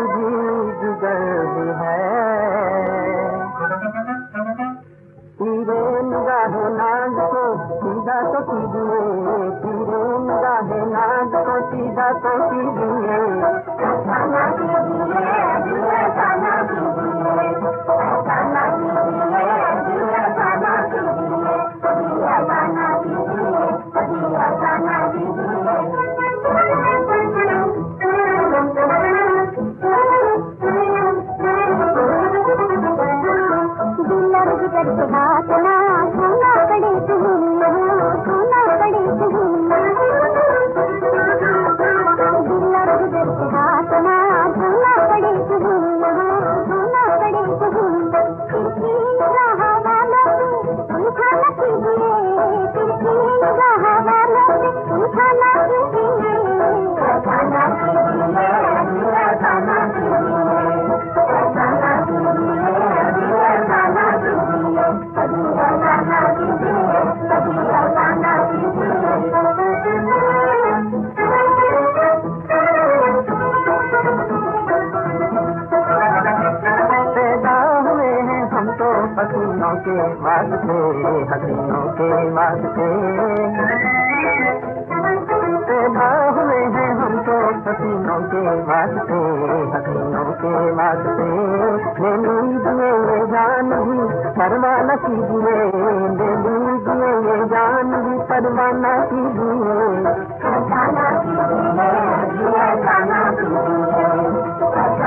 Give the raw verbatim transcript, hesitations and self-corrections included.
भी जिगर है। तेरे निगाह नाज को सीधा तो कीजिए, तेरे निगाह नाज को सीधा तो कीजिए। खाना कीजिए, दिया खाना कीजिए, खाना कीजिए, दिया खाना कीजिए, दिया खाना कीजिए, दिया खाना कीजिए। करके हाथ ना सोना पड़े तुम्हें, सोना पड़े तुम्हें। दिल और गुजर के हाथ ना सोना पड़े तुम्हें, सोना पड़े तुम्हें। तिरछी निगाह वालों से उल्टा न कीजिए, तिरछी निगाह वालों से उल्टा न कीजिए। खाना कीजिए, दिया खाना कीजिए, खाना कीजिए, दिया खाना कीजिए, दिया खाना कीजिए, दिया खाना कीजिए। पैदा हुए हैं हम तो हसीनों के वास्ते, हसीनों के वास्ते। पैदा हुए हैं हम तो हसीनों के वास्ते, हसीनों के वास्ते। ले लीजिए ये जान भी परवाह न कीजिए, ले लीजिए ये जान भी परवाह न कीजिए। खाना कीजिए, दिया खाना कीजिए,